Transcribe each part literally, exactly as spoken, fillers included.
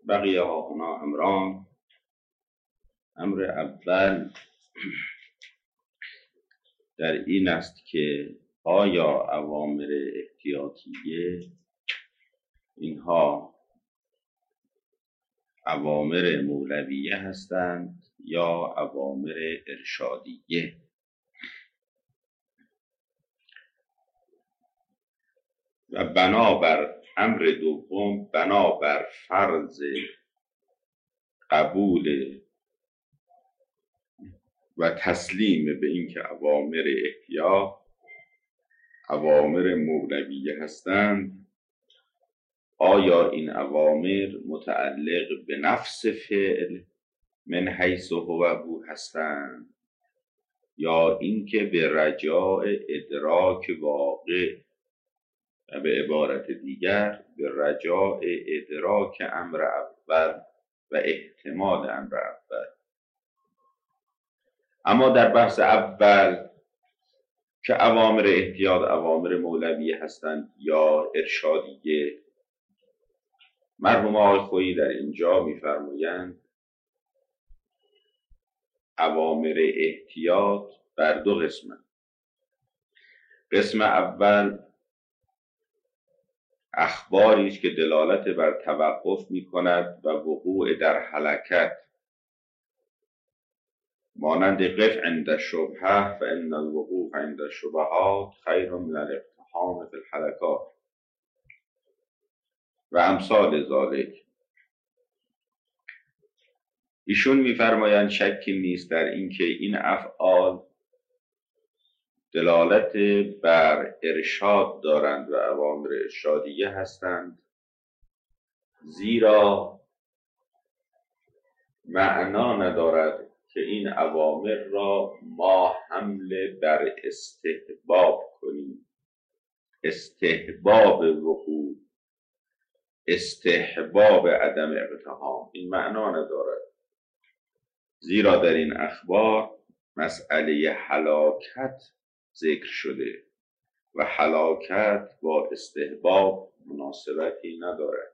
بقیه ها هنا امران. امر اول در این است که آیا اوامر احتیاطیه اینها اوامر مولویه هستند یا اوامر ارشادیه؟ و بنابر امر دوم، بنابر فرض قبول و تسلیم به اینکه اوامر احتیاط اوامر مولویه هستند، آیا این اوامر متعلق به نفس فعل من حیث هو هو هستند یا اینکه به رجاء ادراک واقع و به عبارت دیگر به رجاء ادراک امر اول و احتمال امر اول؟ اما در بحث اول که اوامر احتیاط اوامر مولویه هستند یا ارشادیه، مرحوم آقای خویی در اینجا می‌فرمایند اوامر احتیاط بر دو قسمند. قسم اول اخباری است که دلالت بر توقف می‌کند و وقوع در حرکت، مانند قف عند الشبهه فان الوقوف عند الشبهات خیر من الاقتحام فی الحرکات و امثال ذالک. ایشون می‌فرمایند شکی نیست در اینکه این افعال دلالت بر ارشاد دارند و اوامر ارشادیه هستند، زیرا معنا ندارد که این اوامر را ما حمل بر استحباب کنیم، استحباب وقوع، استحباب عدم اقتحام، این معنا ندارد، زیرا در این اخبار مسئله هلاکت ذکر شده و هلاکت با استحباب مناسبتی ندارد.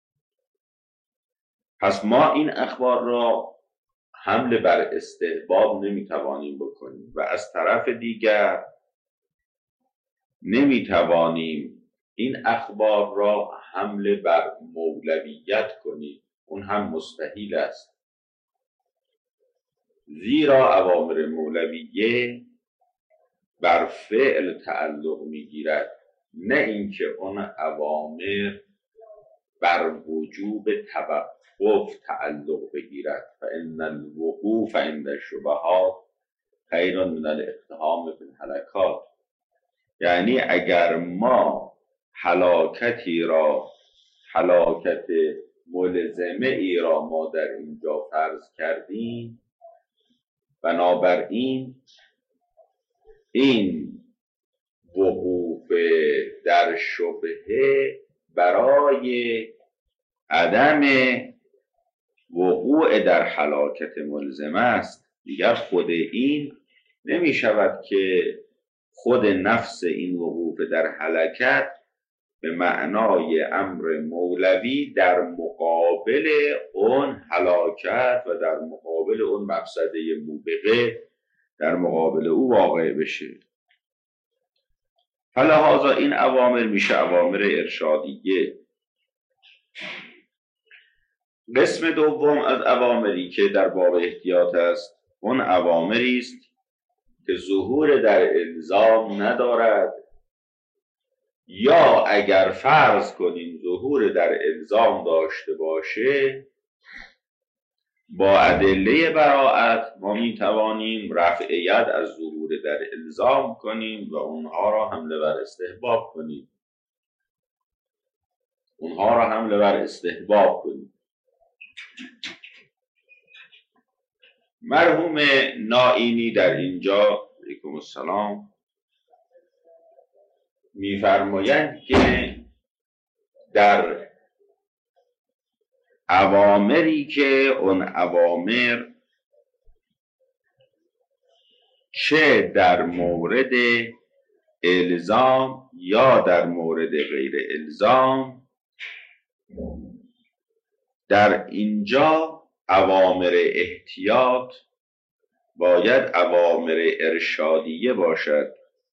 پس ما این اخبار را حمل بر استحباب نمیتوانیم بکنیم و از طرف دیگر نمیتوانیم این اخبار را حمل بر مولویت کنیم، اون هم مستحیل است، زیرا اوامر مولویه بر فعل تعلق میگیرد، نه اینکه اون اوامر بر وجوب توقف تعلق بگیرد. فان الوقوف عند الشبهات خیر من الاقتحام فی الحرکات. یعنی اگر ما هلاکتی را هلاکت ملزمه ای را ما در اینجا فرض کردیم، بنابراین این وقوف در شبهه برای عدم وقوع در هلاکت ملزمه است. دیگر خود این نمی شود که خود نفس این وقوف در هلاکت به معنای امر مولوی در مقابل اون هلاکت و در مقابل اون مفسده موبقه در مقابل او واقع بشه. فلهذا این اوامر میشه اوامر ارشادیه. قسم دوم از اوامری که در باب احتیاط است، اون اوامری است که ظهور در الزام ندارد، یا اگر فرض کنیم ظهور در الزام داشته باشه، با ادله براءت ما می توانیم رفع ید از ظهور در الزام کنیم و اونها را حمله بر استحباب کنیم اونها را حمله بر استحباب کنیم. مرحوم نائینی در اینجا علیکم السلام می‌فرمایند که در اوامری که اون اوامر چه در مورد الزام یا در مورد غیر الزام در اینجا اوامر احتیاط باید اوامر ارشادیه باشد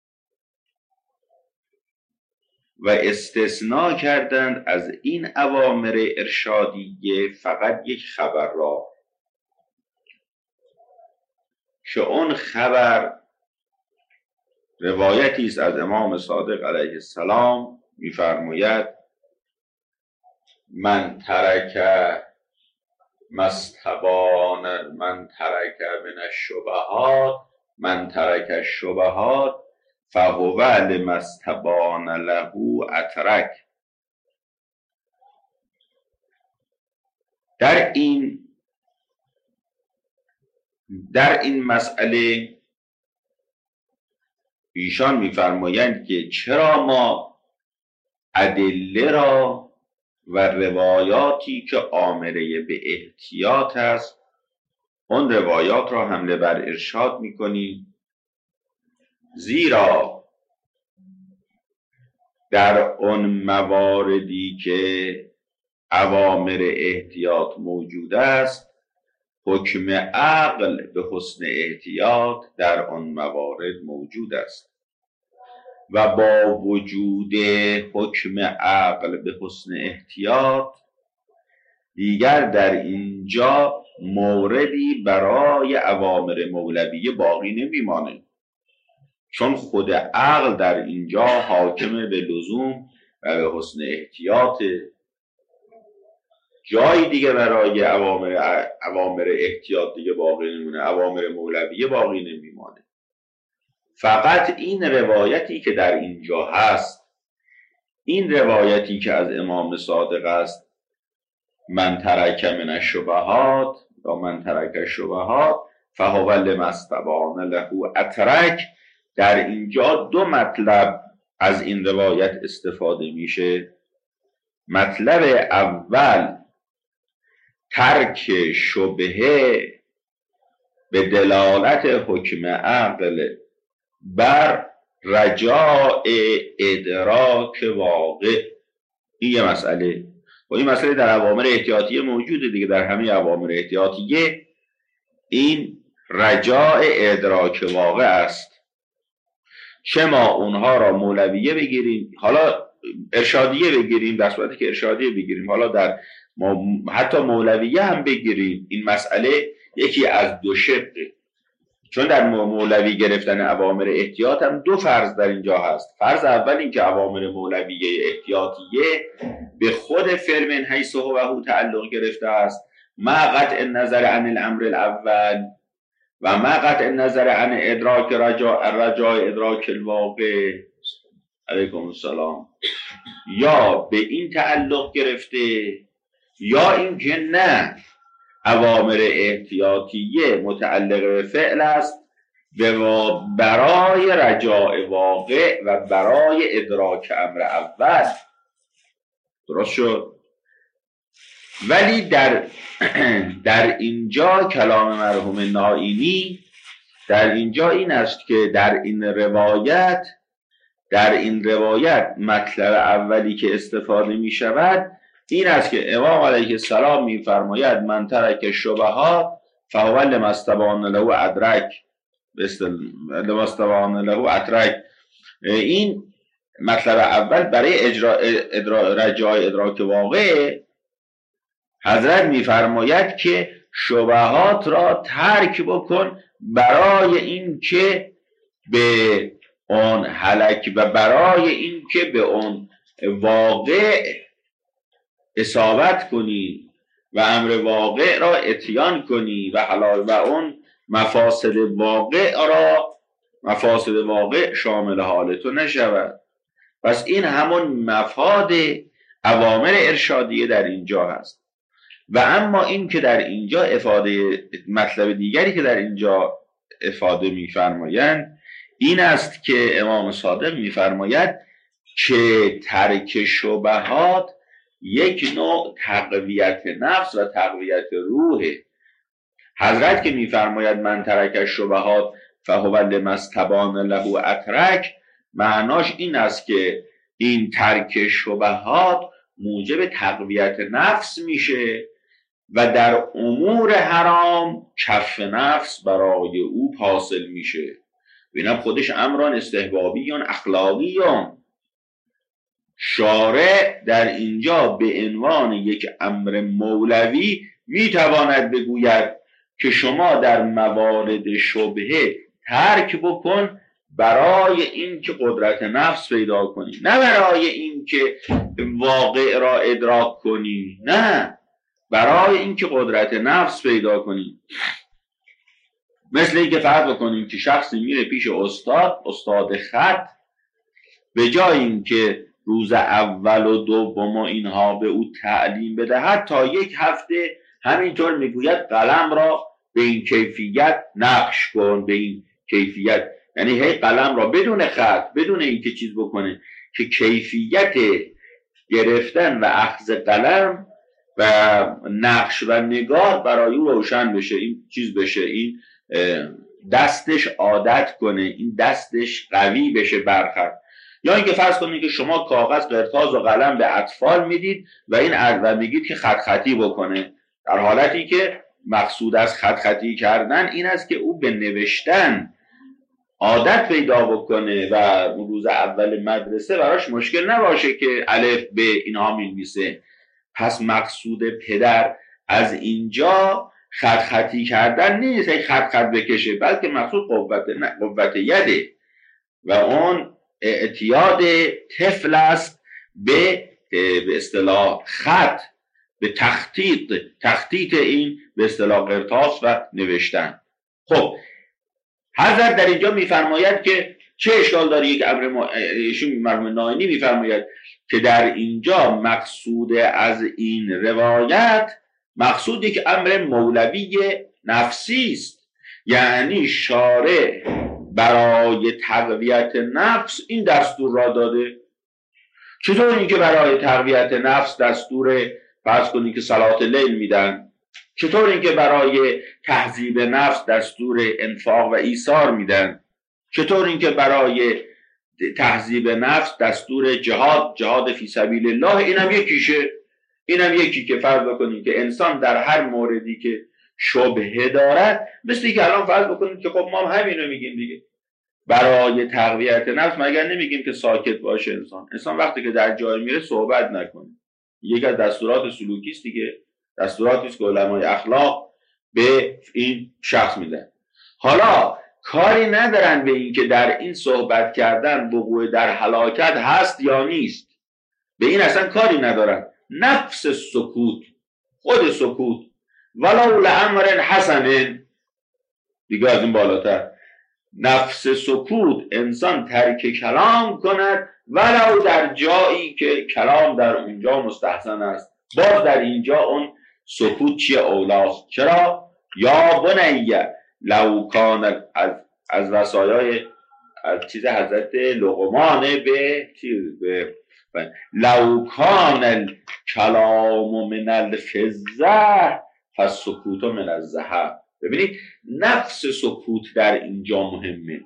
و استثناء کردند از این اوامر ارشادیه فقط یک خبر را که اون خبر روایتی است از امام صادق علیه السلام می‌فرماید من ترک مستبان من ترک من الشبهات من ترک الشبهات فهو لمستبان له اترک. در این در این مسئله ایشان می‌فرمایند که چرا ما ادله را و روایاتی که آمره به احتیاط است اون روایات را حمله بر ارشاد می‌کنیم، زیرا در اون مواردی که اوامر احتیاط موجود است حکم عقل به حسن احتیاط در آن موارد موجود است و با وجود حکم عقل به حسن احتیاط دیگر در اینجا موردی برای اوامر مولویه باقی نمیمانه، چون خود عقل در اینجا حاکم به لزوم و به حسن احتیاط. جایی دیگه برای اوامر اوامر احتیاط دیگه باقی نمیمونه، اوامر مولویه باقی نمیمانه. فقط این روایتی که در اینجا هست، این روایتی که از امام صادق است من ترک من الشبهات یا من ترک الشبهات فهو لمستبان له اترک، در اینجا دو مطلب از این روایت استفاده میشه. مطلب اول ترک شبهه به دلالت حکم عقل بر رجاء ادراک واقع. این یه مسئله و این مسئله در اوامر احتیاطیه موجوده دیگه، در همه اوامر احتیاطیه این رجاء ادراک واقع است. چه ما اونها را مولویه بگیریم، حالا ارشادیه بگیریم، در صورتی که ارشادیه بگیریم، حالا در حتی مولویه هم بگیریم، این مسئله یکی از دو شقه. چون در مولوی گرفتن اوامر احتیاط هم دو فرض در اینجا هست. فرض اول این که اوامر مولویه احتیاطیه به خود فعل من حیث هو و هو تعلق گرفته است، مع قطع النظر عن الامر الاول و مع قطع النظر عن ادراک رجاء رجاء ادراک الواقع. علیکم السلام. یا به این تعلق گرفته یا اینکه نه، اوامر احتیاطیه متعلق به فعل است برای رجاء واقع و برای ادراک امر اول. درست شد؟ ولی در در اینجا کلام مرحوم نائینی در اینجا این است که در این روایت در این روایت مطلب اولی که استفاده می شود این است که امام علیه السلام می فرماید من ترک شبهات فهو لمستبان له ادرک لمستبان له اترک. این مطلب اول برای اجرا ادرا رجاء ادراک واقع حضرت می‌فرماید که شبهات را ترک بکن برای این که به آن هلک و برای این که به آن واقع اصابت کنی و امر واقع را اتیان کنی و حلال و اون مفاسد واقع را مفاسد واقع شامل حال تو نشود. پس این همون مفاد اوامر ارشادیه در اینجا هست. و اما این که در اینجا افاده مطلب دیگری که در اینجا افاده می‌فرمایند این است که امام صادق می‌فرماید که ترک شبهات یک نوع تقویت نفس و تقویت روح. حضرت که می‌فرماید من ترک شبهات فهو لمستبان له اترک، معناش این است که این ترک شبهات موجب تقویت نفس میشه و در امور حرام کف نفس برای او حاصل میشه. ببینم خودش امران استحبابیون اخلاقیون. شارع در اینجا به عنوان یک امر مولوی میتواند بگوید که شما در موارد شبهه ترک بکن برای این که قدرت نفس پیدا کنی، نه برای این که واقع را ادراک کنی، نه برای این که قدرت نفس پیدا کنی. مثل این که فرض بکنیم که شخصی میره پیش استاد، استاد خط، به جای این که روز اول و دوم و اینها به او تعلیم بدهد، تا یک هفته همینطور میگوید قلم را به این کیفیت نقش کن، به این کیفیت، یعنی هی قلم را بدون خط، بدون اینکه چیز بکنه، که کیفیت گرفتن و اخذ قلم و نقش و نگار برای او روشن بشه، این چیز بشه، این دستش عادت کنه، این دستش قوی بشه برخط. یا اینکه فرض کنید که شما کاغذ، قرطاس و قلم به اطفال میدید و این و میگید که خط خطی بکنه، در حالتی که مقصود از خط خطی کردن این است که او به نوشتن عادت پیدا بکنه و روز اول مدرسه براش مشکل نباشه که الف ب اینها می‌نویسه. پس مقصود پدر از اینجا خط خطی کردن نیست، خط خط بکشه، بلکه مقصود قوت قوت یده و اون اعتیاد طفل است به به اصطلاح خط، به تخطیط تخطیط این به اصطلاح قرطاس و نوشتن. خب حضرت در اینجا میفرماید که چه اشکال داره، یک امر ما... ایشون مرحوم ناینی میفرماید که در اینجا مقصود از این روایت مقصود یک امر مولوی نفسی است، یعنی شارع برای تقویت نفس این دستور را داده. چطور اینکه برای تقویت نفس دستور فرض کنید که صلات لیل میدن، چطور اینکه برای تهذیب نفس دستور انفاق و ایثار میدن، چطور اینکه برای تهذیب نفس دستور جهاد جهاد فی سبیل الله، اینم یکیشه. اینم یکی که فرض بکنید که انسان در هر موردی که شبهه دارد، مثل که الان فرض بکنید که خب ما هم همینو میگیم دیگه، برای تقویت نفس مگر نمیگیم که ساکت باشه انسان. انسان وقتی که در جای میره صحبت نکنه، یک از دستورات سلوکی است دیگه، دستوراتی است که علمای اخلاق به این شخص میدن. حالا کاری ندارن به این که در این صحبت کردن وقوع در هلاکت هست یا نیست، به این اصلا کاری ندارن. نفس سکوت، خود سکوت، ولو لامر حسن، دیگه از این بالاتر، نفس سکوت، انسان ترک کلام کند ولو در جایی که کلام در اونجا مستحسن است، باز در اینجا اون سکوت چیه؟ اولاست. چرا؟ یا بنیه لو کان، از از وصایای از چیز حضرت لقمان به چیز به لو کان الکلام من الفضه فالسکوت من الذهب. ببینید نفس سکوت در اینجا مهمه.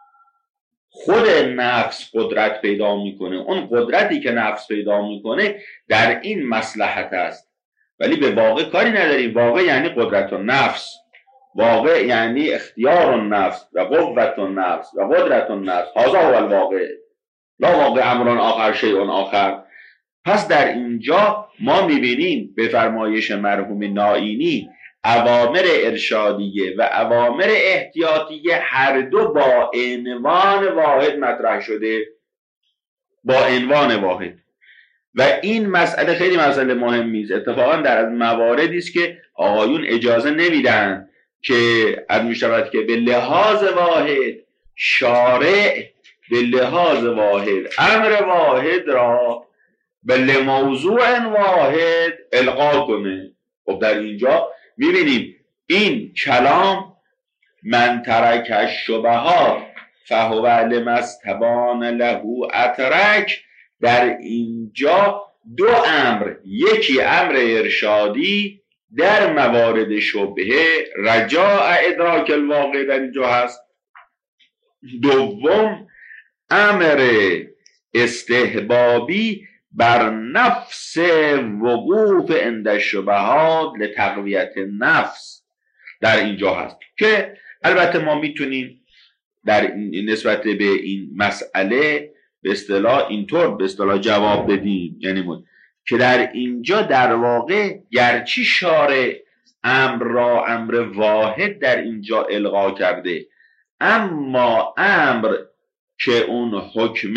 خود نفس قدرت پیدا میکنه، اون قدرتی که نفس پیدا میکنه در این مصلحت است، ولی به واقع کاری نداریم. واقع یعنی قدرت النفس، واقع یعنی اختیار النفس و قوت النفس و قدرت النفس. هذا هو الواقع، لا واقع امران آخر شیء آخر. پس در اینجا ما میبینیم به فرمایش مرحوم ناینی اوامر ارشادیه و اوامر احتیاطیه هر دو با عنوان واحد مطرح شده، با عنوان واحد. و این مسئله خیلی مسئله مهمی است. اتفاقا در از مواردی است که آقایون اجازه نمیدن که از میشود که به لحاظ واحد شارع به لحاظ واحد امر واحد را به لموضوع واحد القا کنه. خب در اینجا میبینیم این کلام من ترک الشبهات فهو لما استبان له اترک، در اینجا دو امر، یکی امر ارشادی در موارد شبهه رجاء ادراک الواقع در اینجا هست، دوم امر استحبابی بر نفس وقوف عند الشبهات لتقویت نفس در اینجا هست که البته ما میتونیم در نسبت به این مسئله به اصطلاح اینطور به اصطلاح جواب بدیم، یعنی که در اینجا در واقع گرچه شارع امر را امر واحد در اینجا القا کرده، اما امر که اون حکم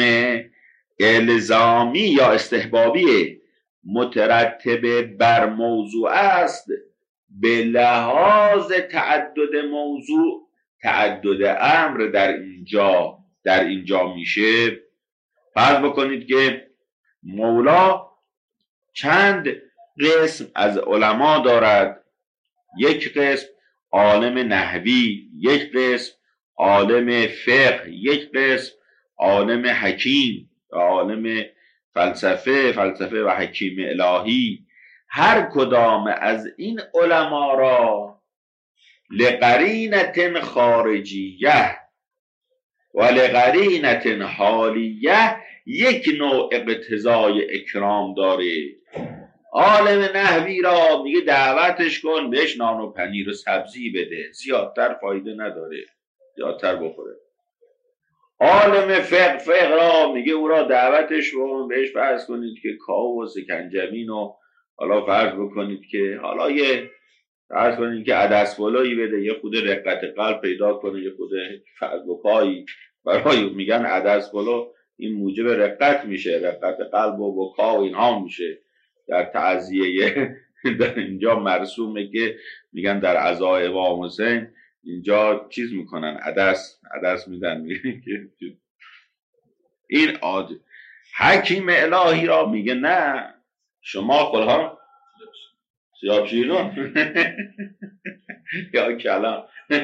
الزامی یا استحبابی مترتب بر موضوع است، به لحاظ تعدد موضوع تعدد امر در اینجا در اینجا میشه. فرض بکنید که مولا چند قسم از علما دارد، یک قسم عالم نحوی، یک قسم عالم فقه، یک قسم عالم حکیم، عالم فلسفه فلسفه و حکیم الهی. هر کدام از این علما را لقرینت خارجیه و لقرینت حالیه یک نوع اقتضای اکرام داره. عالم نحوی را میگه دعوتش کن، بهش نان و پنیر و سبزی بده، زیادتر فایده نداره، زیادتر بخوره. عالم فقه فقه را میگه او را دعوتش کن، بهش فرض کنید که کاهو و سکنجبین و حالا فرض بکنید که حالا یه فرض کنید که عدس بالایی بده، یه خود رقت قلب پیدا کنه، یه خود فرض بکایی برای میگن عدس بالا این موجب رقت میشه، رقت قلب و بکا و اینها میشه. در تعزیه در اینجا مرسومه که میگن در عزای امام حسین اینجا چیز میکنن، عدس عدس میدن، میگن که این عاد. حکیم الهی را میگه نه، شما خودها سیاب شیرون یا کلام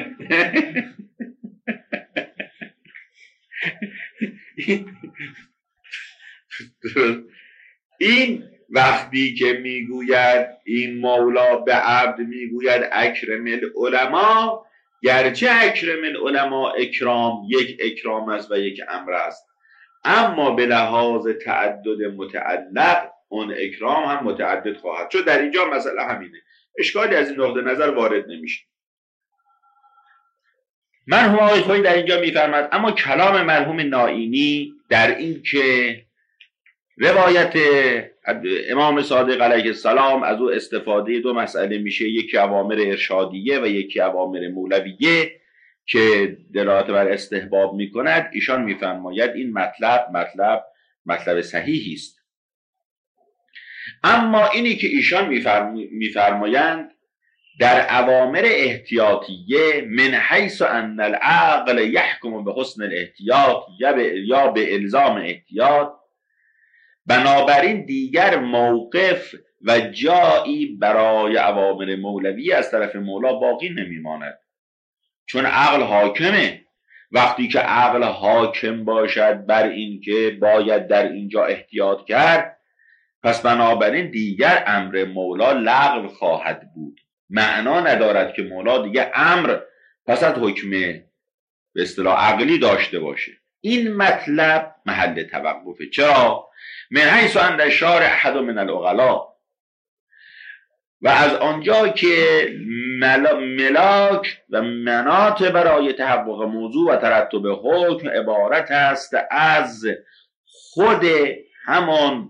این وقتی که میگوید این مولا به عبد میگوید اکرم العلماء، گرچه اکرم العلماء اکرام یک اکرام است و یک امر است، اما به لحاظ تعدد متعلق اون اکرام هم متعدد خواهد شد. در اینجا مسئله همینه، اشکالی از این نقطه نظر وارد نمیشه. مرحوم آقای خویی در اینجا میفرماد اما کلام مرحوم نائینی در این که روایت امام صادق علیه السلام از او استفاده دو مسئله میشه، یکی اوامر ارشادیه و یکی اوامر مولویه که دلالت بر استحباب میکند، ایشان میفرماید این مطلب مطلب مطلب صحیحی است. اما اینی که ایشان میفرمایند در اوامر احتیاطیه من حیث ان العقل یحکم به حسن الاحتیاط یا به الزام احتیاط، بنابراین دیگر موقف و جایی برای اوامر مولوی از طرف مولا باقی نمیماند، چون عقل حاکمه. وقتی که عقل حاکم باشد بر این که باید در اینجا احتیاط کرد، پس بنابراین دیگر امر مولا لغو خواهد بود. معنا ندارد که مولا دیگه امر پس از حکم به اصطلاح عقلی داشته باشه. این مطلب محل توقفه. چرا؟ من حیث ان الشارع احد من العقلاء، و از آنجا که ملاک و مناط برای تحقق موضوع و ترتب حکم عبارت است از خود همان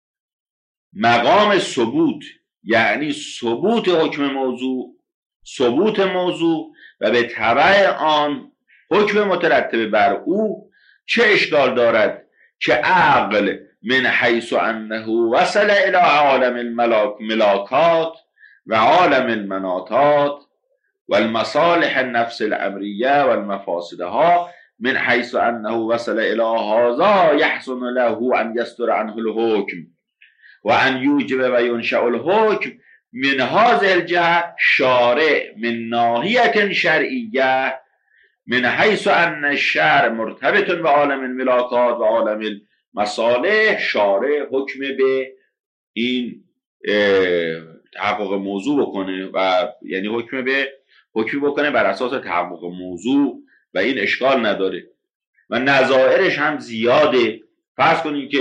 مقام ثبوت، یعنی ثبوت حکم موضوع، ثبوت موضوع و به تبع آن حکم مترتب بر او. چه اشکال دارد که عقل من حیث انه وصل الى عالم الملاک ملاکات و عالم المناطات و المصالح النفس الامریه و المفاسدها، من حیث انه وصل الى هذا یحسن له ان یستر عنه الحکم و ان یوجب و ینشأ الحکم من هذه الجهه شارع من ناحیه شرعیه من حیث ان الشرع مرتبط به عالم الملاکات و عالم المصالح. شارع حکم به این تحقق موضوع بکنه و یعنی حکم به حکم بکنه بر اساس تحقق موضوع و این اشکال نداره و نظائرش هم زیاده. فرض کنید که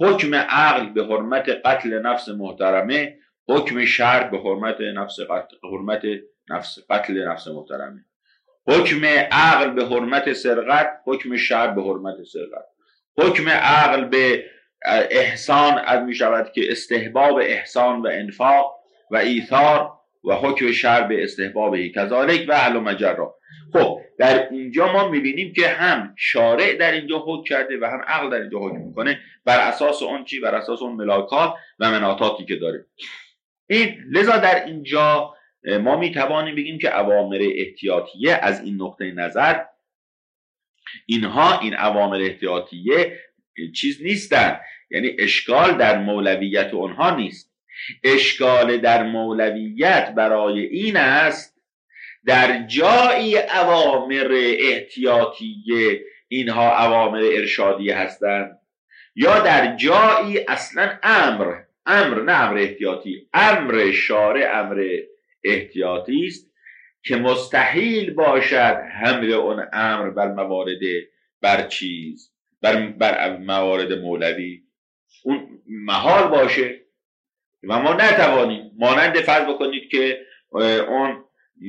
حکم عقل به حرمت قتل نفس محترمه، حکم شرع به حرمت نفس قتل حرمت نفس قتل نفس محترمه، حکم عقل به حرمت سرقت، حکم شرع به حرمت سرقت، حکم عقل به احسان از می شود که استحباب احسان و انفاق و ایثار، و حکم شرع به استحبابه کذالک و اهل مجرا. خب در اینجا ما میبینیم که هم شارع در اینجا حکم کرده و هم عقل در اینجا حکم میکنه بر اساس اون چی؟ بر اساس اون ملاکات و مناطاتی که داره. این لذا در اینجا ما میتوانیم بگیم که اوامر احتیاطیه از این نقطه نظر، اینها این اوامر احتیاطیه چیز نیستن، یعنی اشکال در مولویت اونها نیست. اشکال در مولویت برای این است در جایی اوامر احتیاطیه اینها اوامر ارشادیه هستند، یا در جایی اصلا امر امر نه امر احتیاطی، امر شارع امر احتیاطی است که مستحیل باشد حمل اون امر بر موارد بر چیز بر, بر موارد مولوی اون محال باشه و ما نتوانیم. مانند فرض بکنید که اون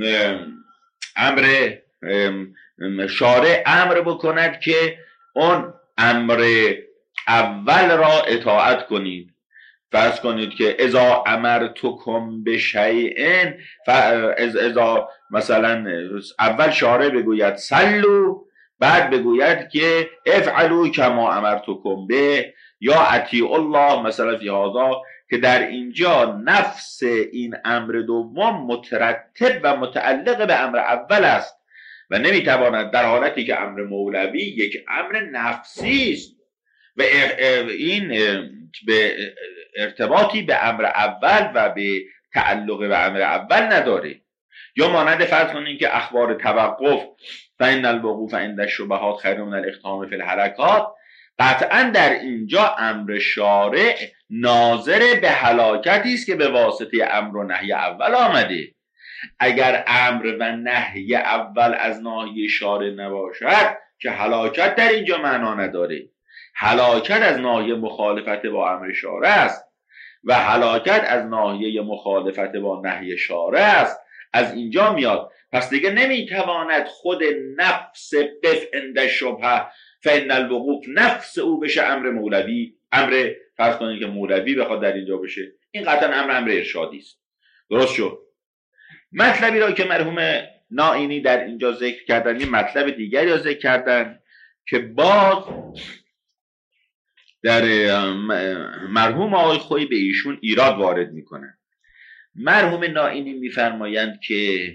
امر شارع امر بکند که اون امر اول را اطاعت کنید. فرض کنید که اذا امرتکم بشیء، اذا مثلا اول شارع بگوید صلوا، بعد بگوید که افعلوا کما امرتکم به یا اطیعوا الله مثلا فی هذا، که در اینجا نفس این امر دوم مترتب و متعلق به امر اول است و نمیتواند، در حالتی که امر مولوی یک امر نفسی است و این به ارتباطی به امر اول و به تعلق به امر اول نداره. یا مانند فرض کنید که اخبار توقف فإن الوقوف عند الشبهات خیر من الاقدام فی الحرکات، قطعا در اینجا امر شارع ناظر به هلاکتی است که به واسطه امر و نهی اول آمده. اگر امر و نهی اول از ناحیه شارع نباشد که هلاکت در اینجا معنا نداره. هلاکت از ناحیه مخالفت با امر شارع است و هلاکت از ناحیه مخالفت با نهی شارع است. از اینجا میاد. پس دیگه نمیتواند خود نفس قف عند شبهه فإن الوقوف نفس او بشه امر مولوی، امر فرض کنید که مولوی بخواد در اینجا بشه. این قطعا امر امر ارشادی است. درست شد؟ مطلبی را که مرحوم نائینی در اینجا ذکر کردن، این مطلب دیگری را ذکر کردن که باز در مرحوم آقای خویی به ایشون ایراد وارد میکنن. مرحوم نائینی میفرمایند که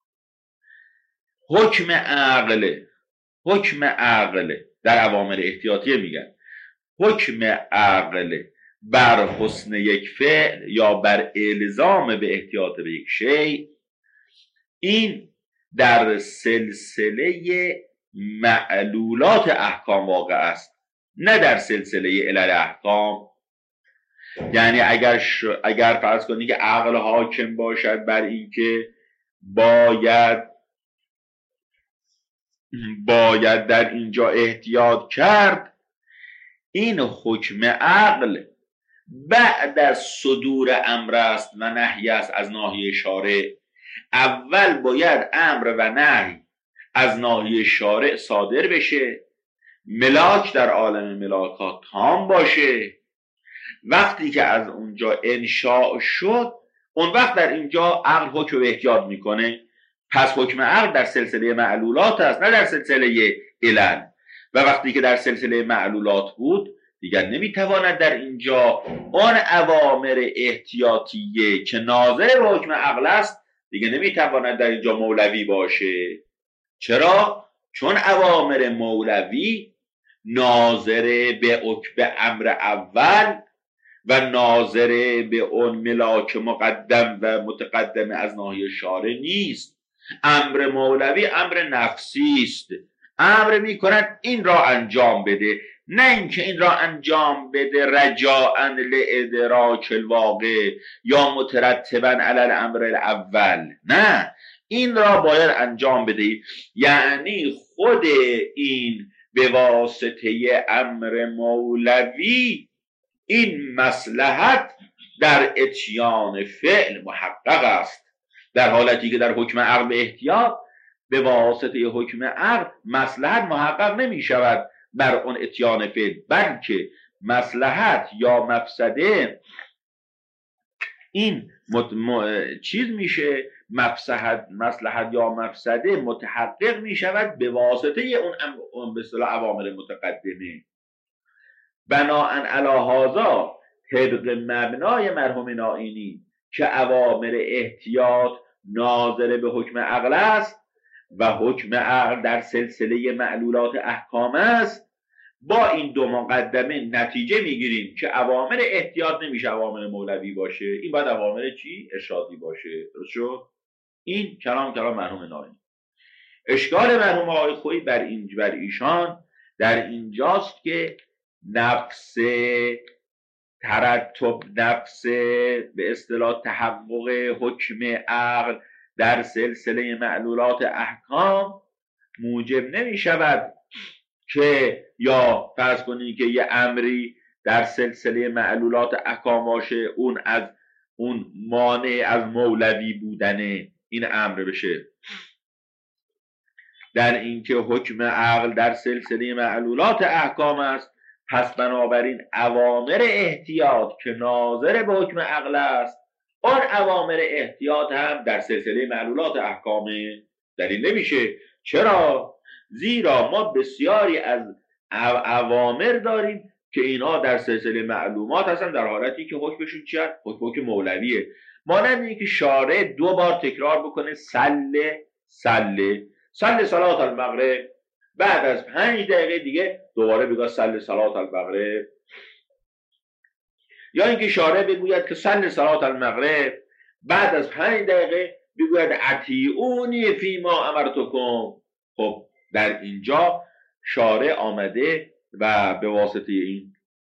حکم عقل حکم عقل در اوامر احتیاطیه میگن حکم عقل بر حسن یک فعل یا بر الزام به احتیاط به یک شیء، این در سلسله معلولات احکام واقع است، نه در سلسله علل احکام. یعنی اگر ش... اگر فرض کنید که عقل حاکم باشد بر این که باید باید در اینجا احتیاط کرد، این حکم عقل بعد از صدور امر است و نهی است از ناحیه شارع. اول باید امر و نهی از ناحیه شارع صادر بشه، ملاک در عالم ملاکات تام باشه. وقتی که از اونجا انشاء شد، اون وقت در اینجا عقل حکم به احتیاط میکنه. پس حکم عقل در سلسله معلولات است، نه در سلسله علل. و وقتی که در سلسله معلولات بود، دیگر نمیتواند در اینجا آن اوامر احتیاطیه که ناظر به حکم عقل است دیگه نمیتواند در اینجا مولوی باشه. چرا؟ چون اوامر مولوی ناظر به به امر اول و ناظر به اون ملاک مقدم و متقدم از ناحیه شارع نیست. امر مولوی امر نفسی است، امر میکند این را انجام بده، نه اینکه این را انجام بده رجاء لادراک الواقع یا مترتبا علی الامر الاول، نه، این را باید انجام بده. یعنی خود این به واسطه امر مولوی این مصلحت در اتیان فعل محقق است، در حالتی که در حکم عقل به احتیاط به واسطه حکم عقل مصلحت محقق نمی شود بر اون اتیان فعل، بلکه مصلحت یا مفسده این مت... م... چیز میشه، مفسحت مصلحت یا مفسده متحقق می شود به واسطه اون, ام... به اصطلاح اوامر متقدمه. بناءً علی هذا طبق مبنای مرحوم نائینی که اوامر احتیاط ناظر به حکم عقل است و حکم عقل در سلسله معلولات احکام است، با این دو مقدمه نتیجه میگیریم که اوامر احتیاط نمیشه اوامر مولوی باشه، این باید اوامر چی؟ ارشادی باشه. درست شد؟ این کلام کلام مرحوم نائینی. اشکال مرحوم آقای خویی بر این بر ایشان در اینجاست که نفس ترتب، نفس به اصطلاح تحقق حکم عقل در سلسله معلولات احکام موجب نمی شود که یا فرض کنید که یه امری در سلسله معلولات احکام باشه اون از اون مانع از مولوی بودن این امر بشه. در اینکه حکم عقل در سلسله معلولات احکام است، پس بنابراین اوامر احتیاط که ناظر به حکم عقل است، آن اوامر احتیاط هم در سلسله معلولات احکام دلیل نمیشه. چرا؟ زیرا ما بسیاری از اوامر داریم که اینا در سلسله معلومات هستن در حالتی که حکمشون چیه؟ حکم حکم مولویه. مانند اینکه شارع دو بار تکرار بکنه سله سله سله صلات المغرب، بعد از پنج دقیقه دیگه دوباره بگه سله صلات المغرب، یا اینکه شارع بگوید که سله صلات المغرب، بعد از پنج دقیقه بگوید اطیعونی فی ما امرتکم. خب در اینجا شارع آمده و به واسطه این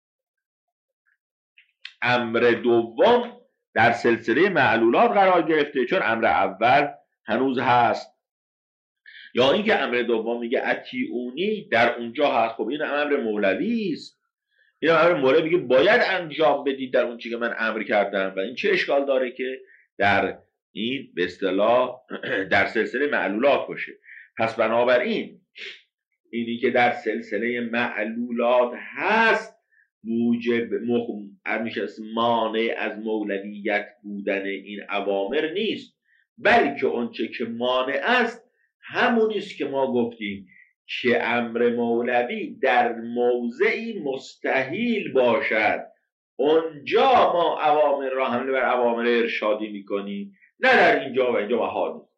امر دوم در سلسله معلولات قرار گرفته، چون امر اول هنوز هست. یا اینکه امر دوم میگه اطیعونی در اونجا هست. خب این امر مولوی است، این امر مولوی میگه باید انجام بدید در اون چیزی که من امر کردم، و این چه اشکال داره که در این به اصطلاح در سلسله معلولات باشه. پس بنابراین اینی که در سلسله معلولات هست موجب میشه مانع از مولویت بودن این اوامر نیست، بلکه اونچه که مانع است همونی است که ما گفتیم که امر مولوی در موضعی مستحیل باشد، اونجا ما اوامر را حمله بر اوامر ارشادی میکنیم، نه در اینجا و اینجا محال نیست.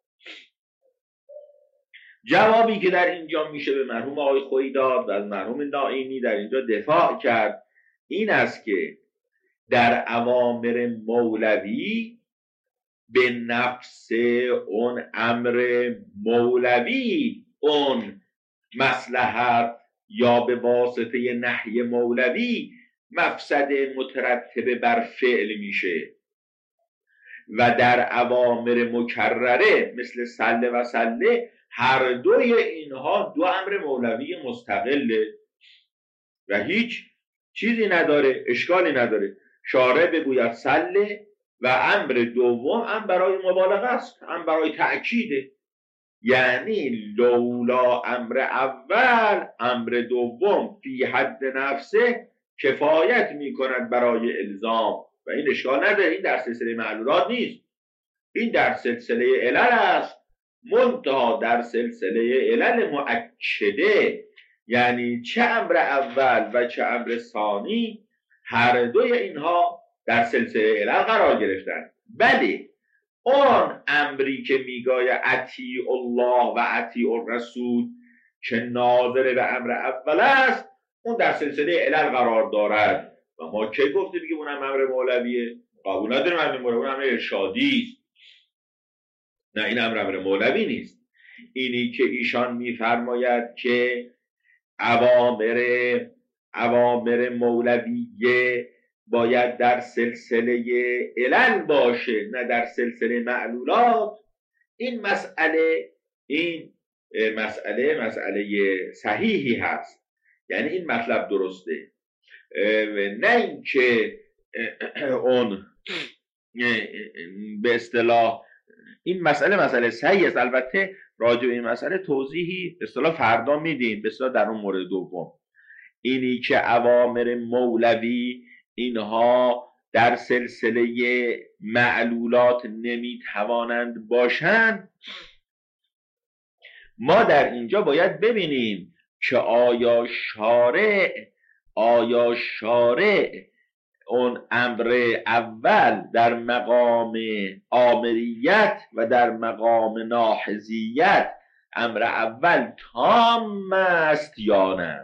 جوابی که در اینجا میشه به مرحوم آقای خویی داد و از مرحوم نائینی در اینجا دفاع کرد این است که در اوامر مولوی به نفس اون امر مولوی اون مصلحت یا به واسطه نهی مولوی مفسده مترتبه بر فعل میشه، و در اوامر مکرره مثل سله و سله هر دوی اینها دو امر مولوی مستقله و هیچ چیزی نداره، اشکالی نداره. شارع بگوید سله و امر دوم هم برای مبالغه است، هم برای تأکیده، یعنی لولا امر اول امر دوم فی حد نفسه کفایت می کند برای الزام، و این اشکال نداره. این در سلسله معلولات نیست، این در سلسله علل است، منتها در سلسله علل مؤکده، یعنی چه امر اول و چه امر ثانی هر دوی اینها در سلسله علل قرار گرفتن. بله اون امری که میگه اطیع الله و اطیع الرسول که ناظر به امر اول است، اون در سلسله علل قرار دارد و ما که گفته بگیم اون امر مولویه؟ قبول نداریم امر مولوی، اون امر ارشادی است. نه این امر امر مولوی نیست. اینی که ایشان میفرماید که اوامر اوامر مولویه باید در سلسله علل باشه نه در سلسله معلولات، این مسئله این مسئله مسئله صحیحی هست، یعنی این مطلب درسته. نه اینکه اون به اصطلاح این مسئله مسئله صحیح است. البته راجع به این مسئله توضیحی به اصطلاح فردا میدیم، به اصطلاح در اون مورد دوم. اینی که اوامر مولوی اینها در سلسله معلولات نمیتوانند باشند، ما در اینجا باید ببینیم که آیا شارع آیا شارع اون امر اول در مقام آمریت و در مقام ناحزیت امر اول تام است یا نه؟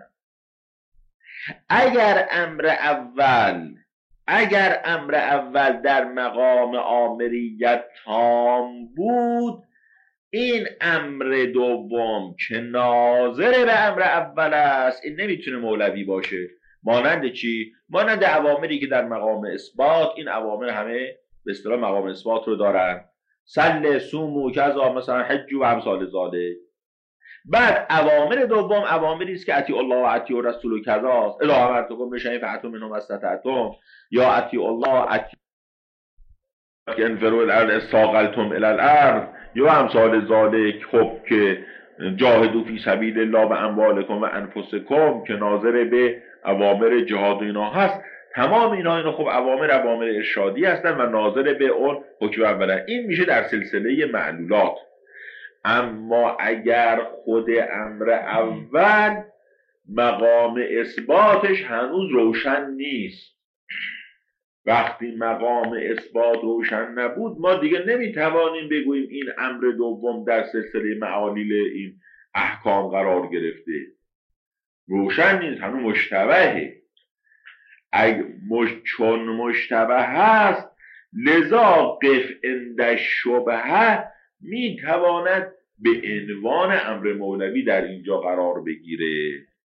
اگر امر اول اگر امر اول در مقام آمریت تام بود، این امر دوم که ناظر به امر اول است این نمیتونه مولوی باشه. مانند چی؟ مانند اوامری که در مقام اثبات، این اوامر همه به اصطلاح مقام اثبات رو دارن، سل سومو کذا مثلا حج و امثال ذالک. بعد اوامر دوم اوامری است که اطیع الله و اطیع الرسول و کذا است، اذا امرتکم بشیء فأتوا منه ما استطعتم، یا اطیع الله اطیع انفروا الارض استاقلتم الی الارض یا امثال ذالک. خب که جاهدوا فی سبیل الله و اموالکم و انفسکم که ناظر به اوامر جهاد و اینا هست. تمام اینا اینا خب اوامر اوامر ارشادی هستن و ناظر به اون حکم اوله. این میشه در سلسله معلولات. اما اگر خود امر اول مقام اثباتش هنوز روشن نیست، وقتی مقام اثبات روشن نبود ما دیگه نمیتوانیم بگوییم این امر دوم در سلسله معالیل این احکام قرار گرفته. روشن نیست، هنوز مشتبهه. اگه مش... چون مشتبه هست لذا قف عند شبهه میتواند به عنوان امر مولوی در اینجا قرار بگیره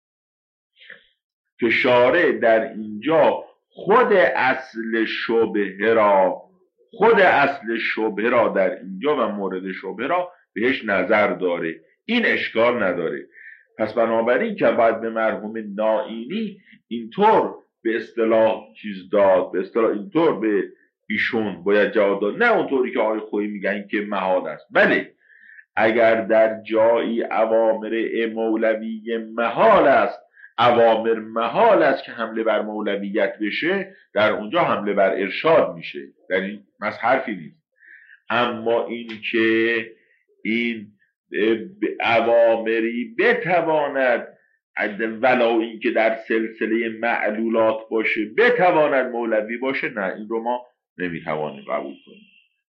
که شارع در اینجا خود اصل شبهه را خود اصل شبهه را در اینجا و مورد شبهه را بهش نظر داره. این اشکال نداره. پس بنابراین که باید به مرحوم نائینی اینطور به اصطلاح چیز داد، به اصطلاح اینطور به ایشون باید جواب داد، نه اونطوری که آقای خویی میگن که محال است. بله اگر در جایی اوامر مولوی محال است، اوامر محال است که حمله بر مولویت بشه، در اونجا حمله بر ارشاد میشه، در این مس حرفی نیست. اما این که این اوامری بتواند ولو این که در سلسله معلولات باشه بتواند مولوی باشه، نه این رو ما نمیتوانیم قبول کنیم.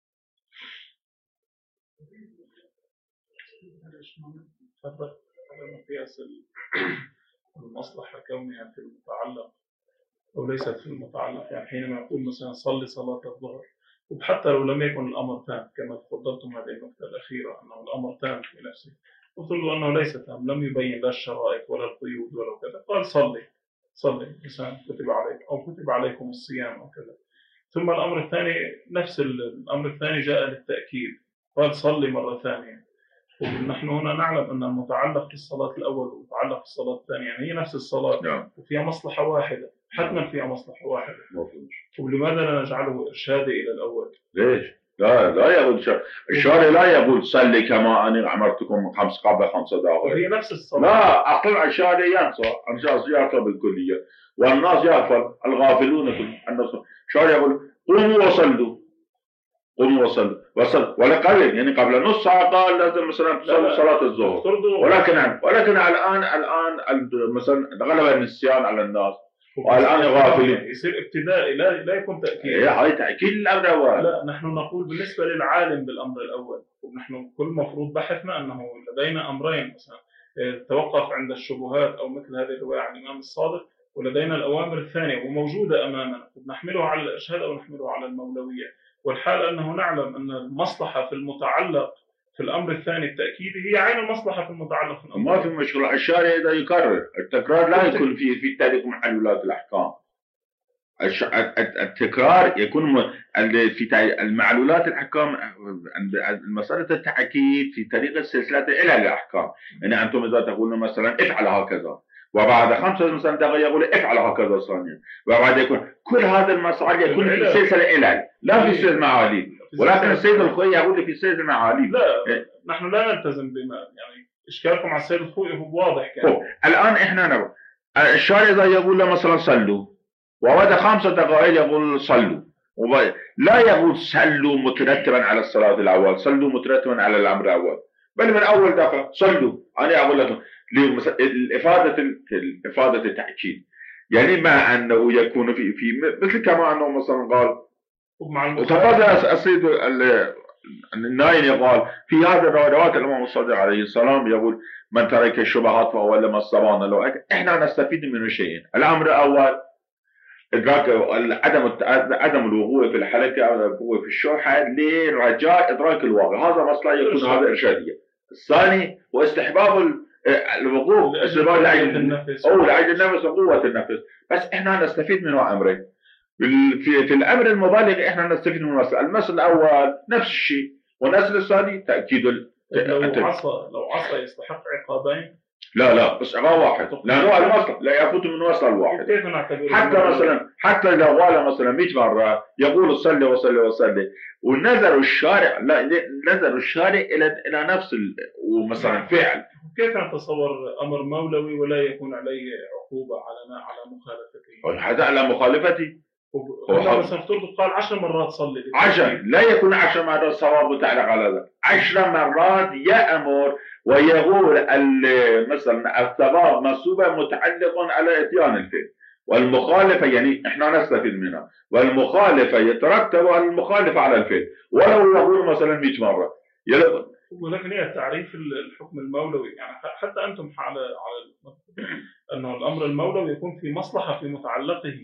فرق مقياس المصلحة كونها في المتعلق أو ليست في المتعلق. يعني حينما يقول مثلا صلي صلاة الظهر، وحتى لو لم يكن الأمر تام كما تفضلتم هذه النقطة الأخيرة أنه الأمر تام في نفسه، وتقول أنه ليس تام، لم يبين لا الشرائط ولا القيود ولا كذا، قال صلي صلي مثلا كتب عليك أو كتب عليكم الصيام أو كذا. ثم الأمر الثاني نفس الأمر الثاني جاء للتأكيد، قال صلي مرة ثانية. ونحن هنا نعلم أن المتعلق في الصلاة الأول والمتعلق في الصلاة الثانية يعني هي نفس الصلاة نعم. وفيها مصلحة واحدة، حتما فيها مصلحة واحدة. ولماذا لا نجعله إرشادي إلى الأول؟ ليش؟ لا لا يقول شر... الشارع لا يقول صلي كما أنا أمرتكم خمس قبل خمس دقائق. وهي نفس الصلاة. لا أقل الشارع ينسى، الناس يعطى بالكلية والناس يعطى الغافلون الناس. الشارع يقول قوموا وصلوا قوموا وصلوا وصل ولا قبل يعني قبل نص ساعة قال لازم مثلا تصلي صلاة الظهر، ولكن ولكن الآن الآن مثلا غلب النسيان على الناس والآن غافلين. يصير ابتدائي لا لا يكون تأكيد. إيه هاي تأكيد الأمر الأول. لا نحن نقول بالنسبة للعالم بالأمر الأول، ونحن كل مفروض بحثنا أنه لدينا أمرين مثلا توقف عند الشبهات أو مثل هذه الرواية عن الإمام الصادق، ولدينا الأوامر الثانية وموجودة أمامنا نحملها على الإرشاد أو نحملها على المولوية. والحال أنه نعلم أن المصلحة في المتعلق في الأمر الثاني التأكيدي هي عين المصلحة في المتعلق في الأمر. ما في مشكلة. الشارع إذا يكرر التكرار لا يكون في في تاريخ محلولات الأحكام. التكرار يكون في المعلولات الأحكام مسألة التأكيد في طريق السلسلة إلى الأحكام. يعني أنتم إذا تقولون مثلا افعل هكذا وبعد خمسة مثلا دقائق يقول افعل هكذا ثانيا، وبعد يكون كل هذا المسائل يكون في سلسلة علل لا في سلسلة معاليم، ولكن السيد الخوئي يقول في سلسلة معاليم. لا إيه؟ نحن لا نلتزم بما يعني اشكالكم على السيد الخوئي هو واضح كان. الان احنا نبغى الشارع اذا يقول له مثلا صلوا، وبعد خمسة دقائق يقول صلوا، لا يقول صلوا مترتبا على الصلاة الأول، صلوا مترتبا على الأمر الأول، بل من أول دقة صلوا. أنا أقول لكم لإفادة إفادة التأكيد، يعني مع أنه يكون في في مثل كما أنه مثلا قال وتفضل السيد الناين يقال في هذا الروايات الإمام الصادق عليه السلام يقول من ترك الشبهات فهو لما الصبان لو إحنا نستفيد منه شيئين. الأمر الأول إدراك عدم عدم الوقوع في الحلقة أو الوقوع في الشرحة لرجاء إدراك الواقع، هذا مصلحة يكون هذا إرشادية. الثاني هو استحباب الوقوف، استحباب لعجل النفس أو لعجل النفس وقوة النفس. بس إحنا نستفيد منه أمرين. في, في الأمر المبالغ إحنا نستفيد من المسألة. المسألة الأول نفس الشيء، والمسألة الثاني تأكيد لو عصى لو عصى يستحق عقابين. لا لا بس عقاب واحد، لأنه المصلحة لا يفوت من وصل الواحد. حتى مثلا حتى لو قال مثلا مئة مرة يقول صلي وصلي وصلي، ونظر الشارع لا نظر الشارع إلى إلى نفس ومثلا فعل. كيف نتصور أمر مولوي ولا يكون عليه عقوبة على على مخالفته؟ هذا على مخالفتي. هو مثلا افترض قال عشر مرات صلي. عشر لا يكون عشر مرات صواب متعلق على هذا، عشر مرات يأمر ويقول مثلا الثواب منصوبة متعلق على اتيان الفعل، والمخالفة يعني احنا نستفيد منها، والمخالفة يترتب على المخالفة على الفعل، ولو يقول مثلا مئة مرة. ولكن هي تعريف الحكم المولوي يعني حتى انتم على على انه الامر المولوي يكون في مصلحة في متعلقه.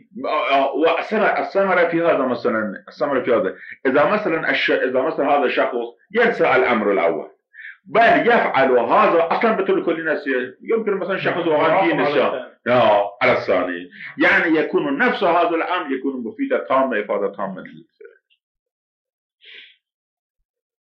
والثمرة في هذا مثلا الثمرة في هذا اذا مثلا الش... اذا مثلا هذا الشخص ينسى الامر الاول بل يفعل هذا اصلا بترك الناس، يمكن مثلا شخص وغادي نسيان على الثاني، يعني يكون نفس هذا الامر يكون مفيدا تامه افاده تامه.